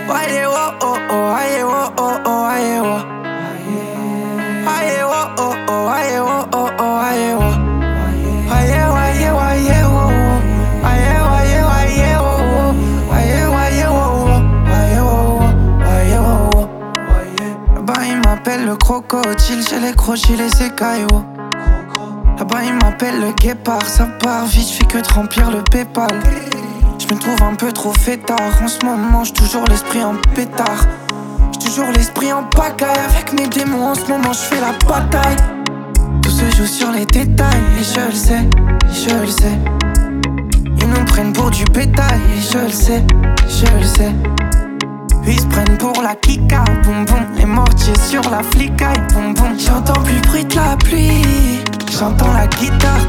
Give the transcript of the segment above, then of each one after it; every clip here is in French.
Aïe, oh, oh, oh, aïe, oh, oh, oh, aïe, oh. Aïe, oh, oh, oh, aïe, oh, oh, oh, aïe, oh. Aïe, aïe, aïe, oh, oh. Aïe, aïe, aïe, oh, oh. Aïe, aïe, oh, oh. Aïe, oh, oh. Aïe, oh, oh. Là-bas, il m'appelle le crocodile, chez les crochets, les écailles, oh. Là-bas, il m'appelle le guépard, ça part vite, j'fais que de remplir le PayPal. Je me trouve un peu trop fêtard, en ce moment j'ai toujours l'esprit en pétard. J'ai toujours l'esprit en pagaille, avec mes démons en ce moment je fais la bataille. Tout se joue sur les détails, et je le sais, je le sais. Ils nous prennent pour du bétail, et je le sais, je le sais. Ils se prennent pour la kika, boum boum, les mortiers sur la flicaille, boum boum. J'entends plus le bruit de la pluie, j'entends la guitare.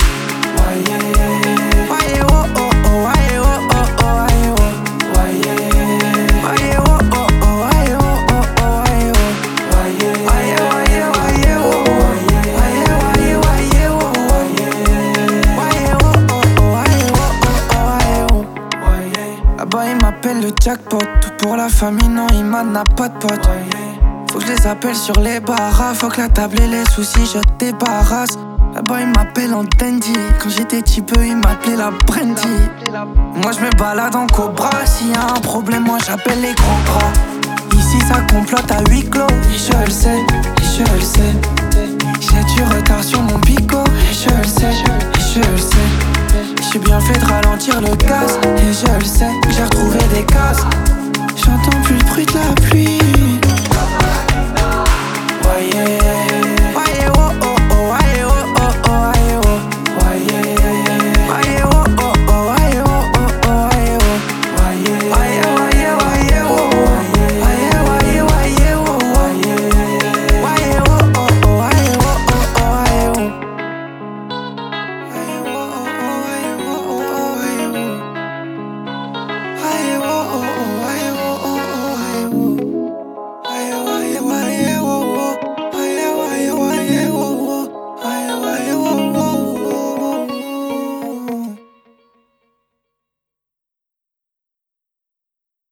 Aïe, oh, oh, oh, aïe, oh, oh, oh, aïe, oh. Aïe, oh, oh, oh, aïe, oh, oh, oh, aïe, oh. Aïe, aïe, aïe, oh, oh. Aïe, aïe, aïe, oh, oh. Aïe, oh, oh, oh, aïe, oh, oh, oh, aïe, oh. Là-bas il m'appelle le jackpot, tout pour la famille, non il n'a pas de pote. Faut que je les appelle sur les barras, faut que la table et les soucis je débarrasse. Là-bas il m'appelle en dandy, quand j'étais petit peu il m'appelait la brandy. Moi je me balade en cobra, s'il y a un problème moi j'appelle les grands bras. Ici ça complote à huis clos, et je le sais, et je le sais. J'ai du retard sur mon bico, et je le sais, et je le sais. J'ai bien fait de ralentir le gaz, et je le sais, j'ai retrouvé des cases. J'entends plus le bruit de la pluie. Ouais, yeah.